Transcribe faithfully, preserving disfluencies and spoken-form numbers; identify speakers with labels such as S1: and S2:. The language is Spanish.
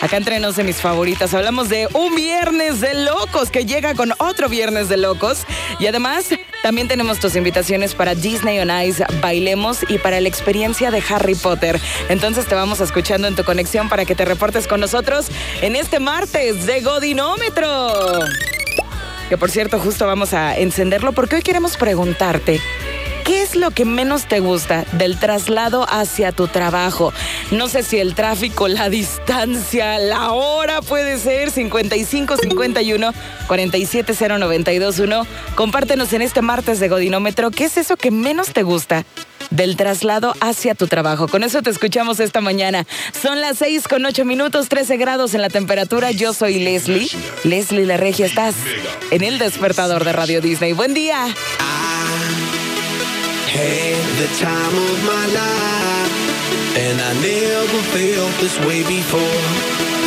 S1: Acá entre nos de mis favoritas. Hablamos de un viernes de locos que llega con otro viernes de locos. Y además, también tenemos tus invitaciones para Disney on Ice, Bailemos y para la experiencia de Harry Potter. Entonces te vamos escuchando en tu conexión para que te reportes con nosotros en este martes de Godinómetro. Que por cierto, justo vamos a encenderlo porque hoy queremos preguntarte: ¿qué es lo que menos te gusta del traslado hacia tu trabajo? No sé si el tráfico, la distancia, la hora puede ser. cincuenta y cinco cincuenta y uno cuarenta y siete cero noventa y dos uno. Compártenos en este martes de Godinómetro, ¿qué es eso que menos te gusta del traslado hacia tu trabajo? Con eso te escuchamos esta mañana. Son las seis con ocho minutos, trece grados en la temperatura. Yo soy Leslie. Leslie La Regia, estás en el despertador de Radio Disney. Buen día.
S2: Had the time of my life, and I never felt this way before.